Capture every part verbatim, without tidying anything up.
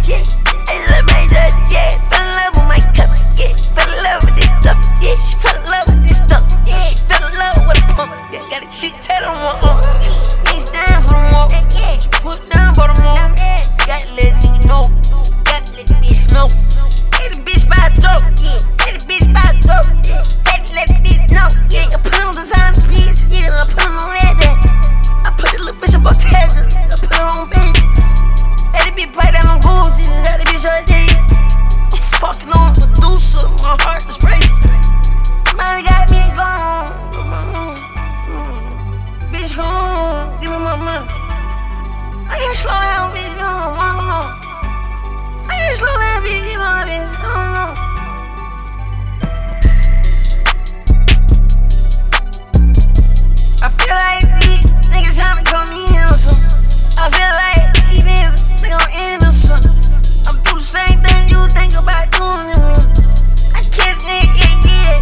yeah. I love my dad, yeah. Fell in love with my cup, yeah. Fell in love with this stuff, yeah. She fell in love with this stuff, yeah. She fell in love with a pump, yeah. Got a chick tattoo on my arm, yeah. Ain't stand for the walk, yeah. She put down for the mall, yeah. Got to let nigga know, got to let the bitch know. Hey, the bitch by the dope, yeah. Hey, the bitch by the dope, yeah. Got to let the bitch know, yeah. I put on design the bitch, yeah. I put on that, that. I put the little bitch up on Tazza, I put her on baby. Had the bitch play down on Gucci, had the bitch right there. I'm fucking on Medusa, my heart is racing. Man, got me gone. Mm. Bitch, come on, give me my money. I can't slow down, bitch, you don't want no. I can't slow down, bitch, you know this, I don't know. I feel like these niggas tryna come in or something. I feel like these niggas, they gon' end or something. I'm do the same thing you think about doing. I can't nigga, yeah, yeah.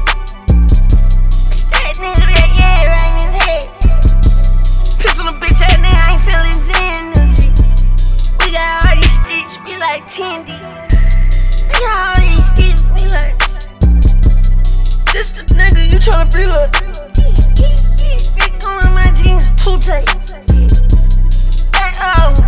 It's that nigga, that yeah, right in his head. Piss on a bitch ass nigga, I ain't feel his energy. We got all these sticks, we like ten deep. We got all these sticks, we like. This the nigga you tryna be like. Big gun in my jeans, too tight. That, oh.